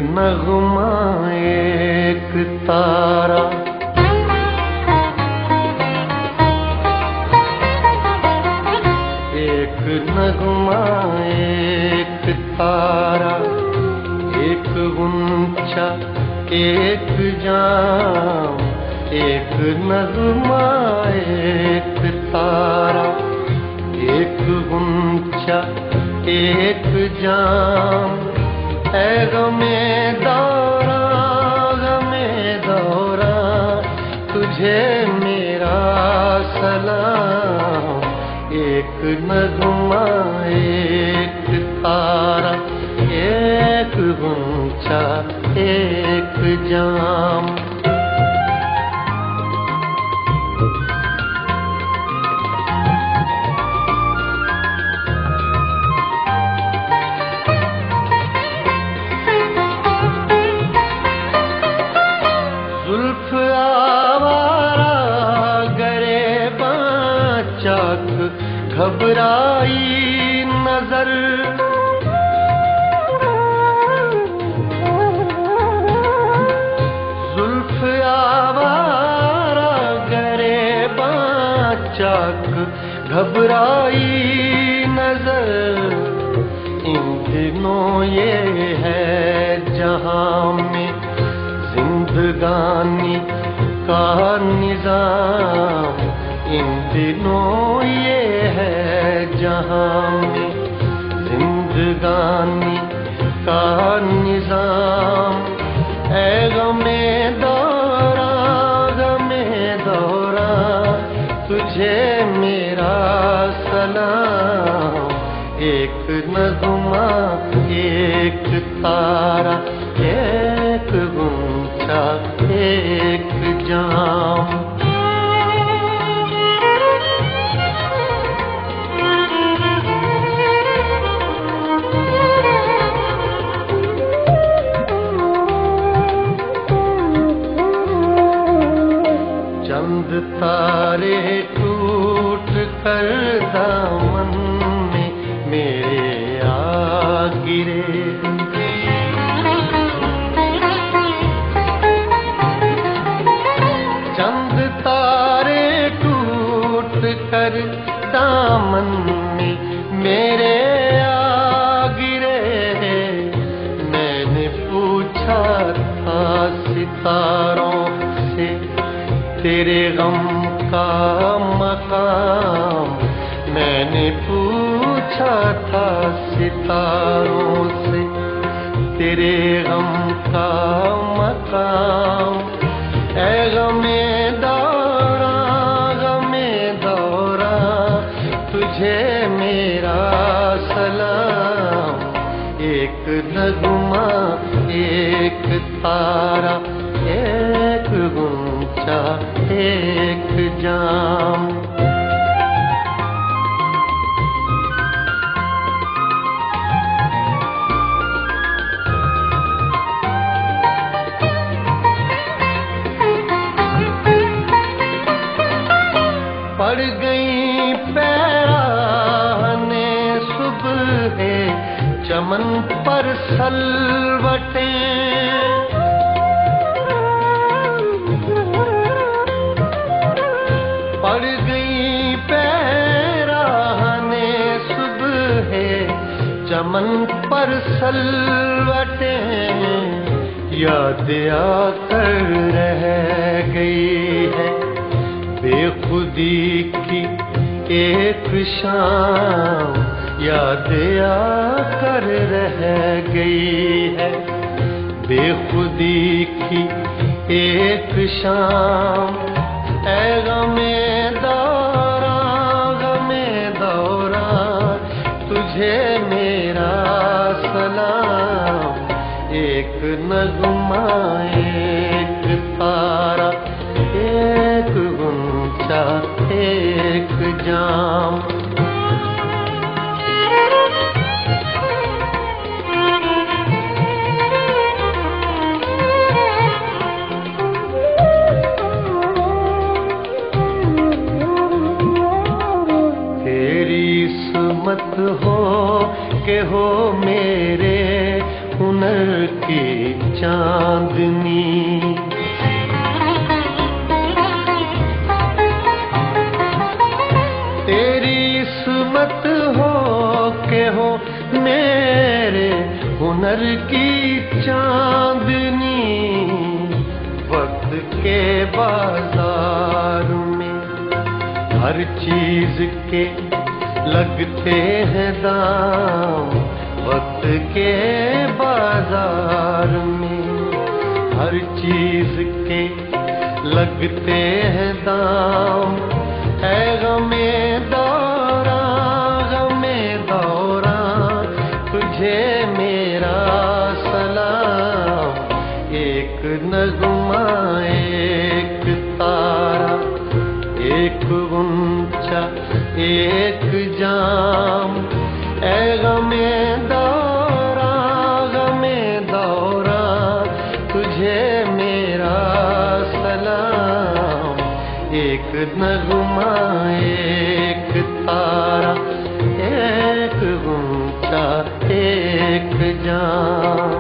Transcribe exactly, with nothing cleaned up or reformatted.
नगमा एक तारा, एक नगमा एक तारा, एक गुंचा एक जाम, एक नगमा एक तारा, एक गुंचा एक जाम। ऐ गमे दौरा गमे दौरा तुझे मेरा सलाम, एक नगमा एक तारा, एक गुंचा एक जाम। जुल्फ आवारा गरेबा चाक घबराई नजर, जुल्फ आवारा गरेबा चाक घबराई नजर। इन दिनों ये है जहां में जिंदगानी का निजाम, इन दिनों ये है जहां में जिंदगानी का निजाम। ऐ गमे दौरा गमे दौरा तुझे मेरा सलाम, एक नगमा एक तारा, एक गुंचा एक जाम। चंद तारे टूट कर दामन में मेरे आ गिरे, चंद तारे टूट कर दामन में मेरे आ गिरे। मैंने पूछा था सितारों से तेरे गम का मकाम, मैंने पूछा था सितारों से तेरे गम का मकाम। ऐ गमे दौरा गमे दौरा तुझे मेरा सलाम, एक नगमा एक तारा, एक गुंचा एक जाम। पड़ गई पैराने सुबह चमन पर सलवटें, पड़ गई पैराने सुबह चमन पर सलवटें। याद आकर रह गई है बेखुदी की एक शाम, याद आकर रह गई है बेखुदी की एक शाम। ऐ गमे दौरा गमे दौरा तुझे मेरा सलाम, एक नगमा एक तारा, एक गुंचा एक जाम। तेरी सुमत हो के हो मेरे हुनर की चांदनी। तेरी इस्मत हो के हो मेरे हुनर की चांदनी। वक्त के बाजार में हर चीज के लगते हैं दाम। वक्त के बाजार में हर चीज के लगते हैं दाम। है गमे दौरा गमे दौरा तुझे मेरा सलाम। एक नगमा एक तारा एक गुंचा एक जाम। ऐ गमे दौरा गमे दौरा तुझे मेरा सलाम। एक नगमा एक तारा एक गुंचा एक जाम।